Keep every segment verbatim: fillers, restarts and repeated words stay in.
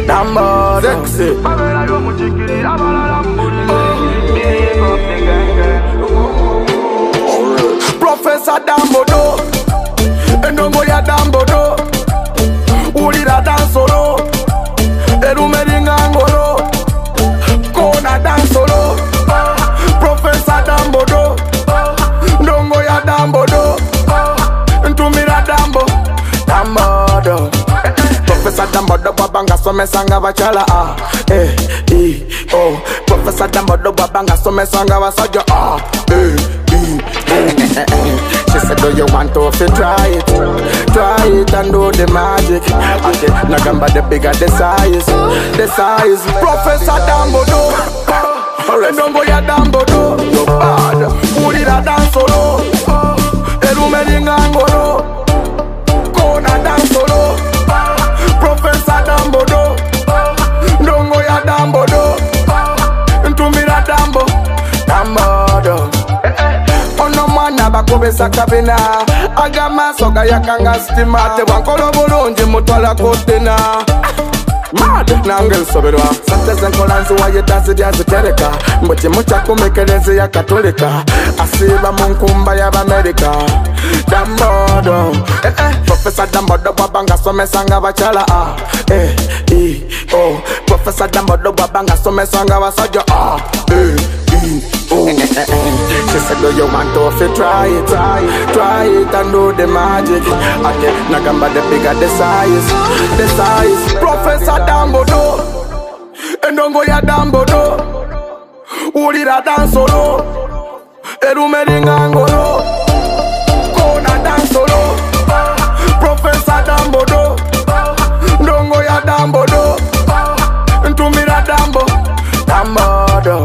Dambo, sexy. Professor Dambodo, Endongo ya Dambodo, Ulira dansolo, Erumeringa ngolo, Kona dansolo. Professor Dambodo, Ndongo ya Dambodo, Ntumira Dambo, Dambodo. Professor Dambodo babanga some sanga bachala ah eh eh oh. Professor Dambodo babanga some sanga basaja ah eh eh oh. She said, do you want to fit try it? Try it and do the magic. Okay, nagamba the bigger the size, the size. Professor Dambodo, Ndongo ya Dambodo, yo bad. Ulira dansolo, Erumeringa ngolo, Kona dansolo. Professor Dambodo, Ndongo ya Dambodo, Ntumira Dambo, Dambodo. Ono mwana bakobesa kabina, agama soga yakanga stima. Te wankolo bulungi mutwala kotena. Mad nange soberwa sante zenkolanzi waye tanzi dyazitereka mbuti mucha kumekelezi ya katolika asiba munkumba ya Amerika. Dambodo eh eh Professor Dambodo babanga somesanga bachala ah eh eh oh. Professor Dambodo babanga somesanga basaja ah eh eh oh. She said, do you want to fit try it, try it, try it and do the magic. Okay, nagamba the bigger the size, the size. Professor Dambodo, Ndongo ya Dambodo, Ulira dansolo, Erumeringa ngolo, Kona dansolo. Professor Dambodo, Ndongo ya Dambodo, Ntumira Dambo, Dambodo.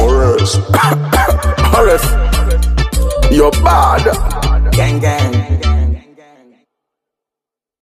Horace, you're bad. Gang gang.